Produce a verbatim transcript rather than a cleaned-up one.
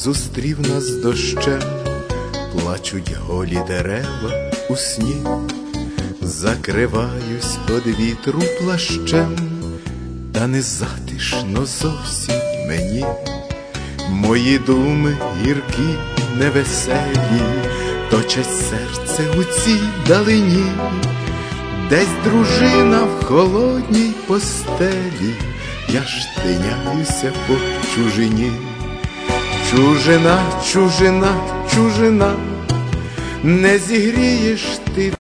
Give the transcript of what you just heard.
зустрів нас дощем, плачуть голі дерева у сні, закриваюсь од вітру плащем, та не затишно зовсім мені. Мої думи гіркі, невеселі, точать серце у цій далині. Десь дружина в холодній постелі, я ж тиняюся по чужині. Чужина, чужина, чужина, не зігрієш ти